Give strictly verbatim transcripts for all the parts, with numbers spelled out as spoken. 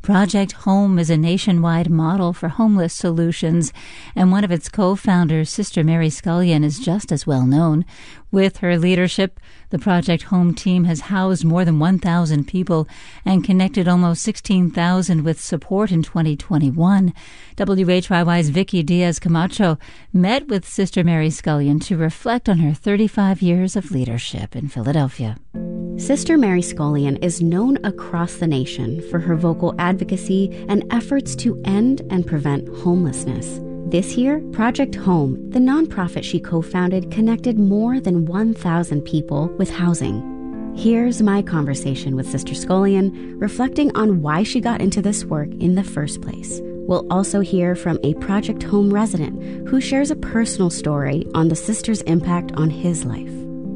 Project Home is a nationwide model for homeless solutions, and one of its co-founders, Sister Mary Scullion, is just as well known. With her leadership, the Project Home team has housed more than one thousand people and connected almost sixteen thousand with support in twenty twenty-one. W H Y Y's Vicky Diaz Camacho met with Sister Mary Scullion to reflect on her thirty-five years of leadership in Philadelphia. Sister Mary Scullion is known across the nation for her vocal advocacy and efforts to end and prevent homelessness. This year, Project Home, the nonprofit she co-founded, connected more than one thousand people with housing. Here's my conversation with Sister Scullion, reflecting on why she got into this work in the first place. We'll also hear from a Project Home resident who shares a personal story on the sister's impact on his life.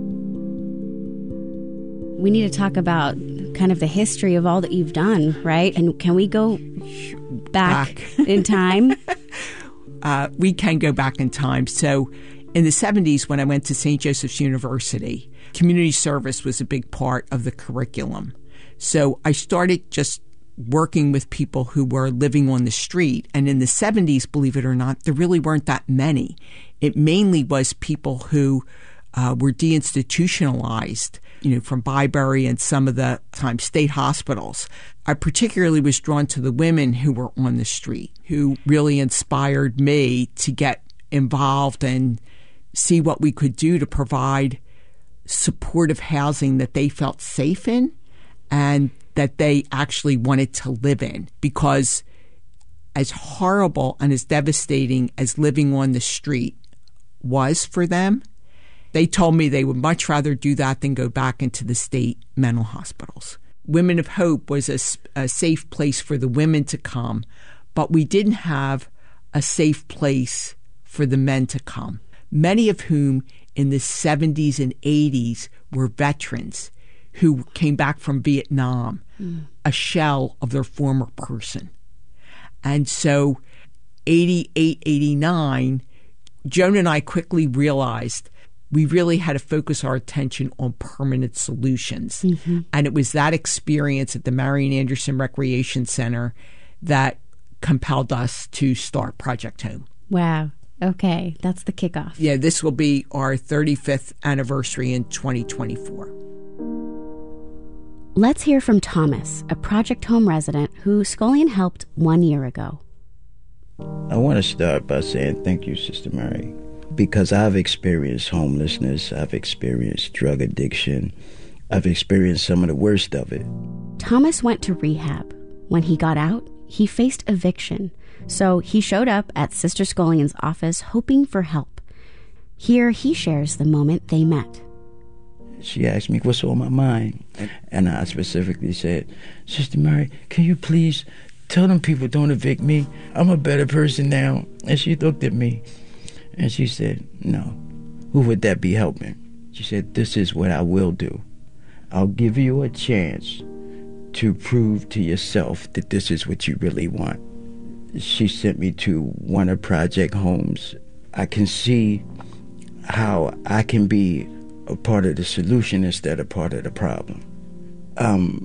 We need to talk about kind of the history of all that you've done, right? And can we go back, back. in time? uh, we can go back in time. So in the seventies, when I went to Saint Joseph's University, community service was a big part of the curriculum. So I started just working with people who were living on the street. And in the seventies, believe it or not, there really weren't that many. It mainly was people who uh, were deinstitutionalized, you know, from Byberry and some of the time state hospitals. I particularly was drawn to the women who were on the street, who really inspired me to get involved and see what we could do to provide supportive housing that they felt safe in and that they actually wanted to live in. Because as horrible and as devastating as living on the street was for them, they told me they would much rather do that than go back into the state mental hospitals. Women of Hope was a, a safe place for the women to come, but we didn't have a safe place for the men to come, many of whom in the seventies and eighties were veterans who came back from Vietnam, mm. a shell of their former person. And so eighty-eight, eighty-nine, Joan and I quickly realized we really had to focus our attention on permanent solutions. Mm-hmm. And it was that experience at the Marian Anderson Recreation Center that compelled us to start Project Home. Wow. Okay. That's the kickoff. Yeah, this will be our thirty-fifth anniversary in twenty twenty-four. Let's hear from Thomas, a Project Home resident who Scullion helped one year ago. I want to start by saying thank you, Sister Mary, because I've experienced homelessness, I've experienced drug addiction, I've experienced some of the worst of it. Thomas went to rehab. When he got out, he faced eviction, so he showed up at Sister Scullion's office hoping for help. Here he shares the moment they met. She asked me what's on my mind, and I specifically said, Sister Mary, can you please tell them people don't evict me? I'm a better person now. And she looked at me. And she said, no, who would that be helping? She said, this is what I will do. I'll give you a chance to prove to yourself that this is what you really want. She sent me to one of Project Home's. I can see how I can be a part of the solution instead of part of the problem. Um,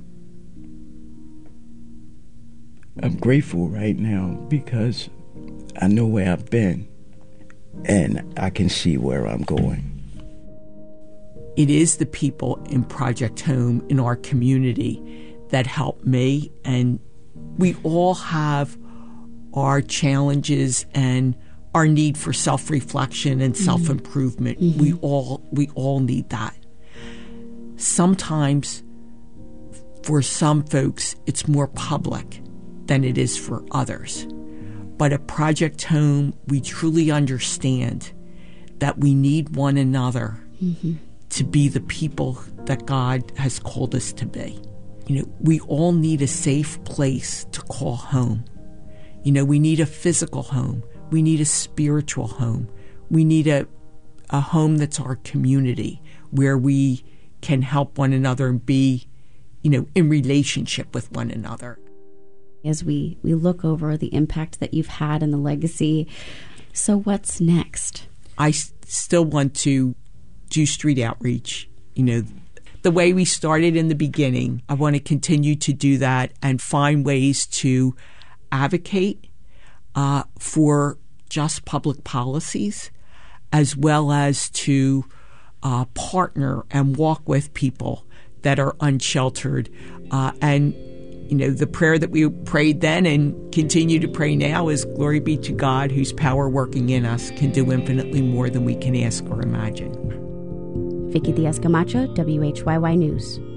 I'm grateful right now because I know where I've been. And I can see where I'm going. It is the people in Project Home in our community that help me. And we all have our challenges and our need for self-reflection and mm-hmm. self-improvement. Mm-hmm. We all we all need that. Sometimes, for some folks, it's more public than it is for others. But at Project Home, we truly understand that we need one another mm-hmm. to be the people that God has called us to be. You know, we all need a safe place to call home. You know, we need a physical home. We need a spiritual home. We need a, a home that's our community where we can help one another and be, you know, in relationship with one another. As we, we look over the impact that you've had and the legacy. So what's next? I s- still want to do street outreach, you know, the way we started in the beginning. I want to continue to do that and find ways to advocate uh, for just public policies, as well as to uh, partner and walk with people that are unsheltered. Uh, and, you know, the prayer that we prayed then and continue to pray now is, glory be to God, whose power working in us can do infinitely more than we can ask or imagine. Vicky Diaz Camacho, W H Y Y News.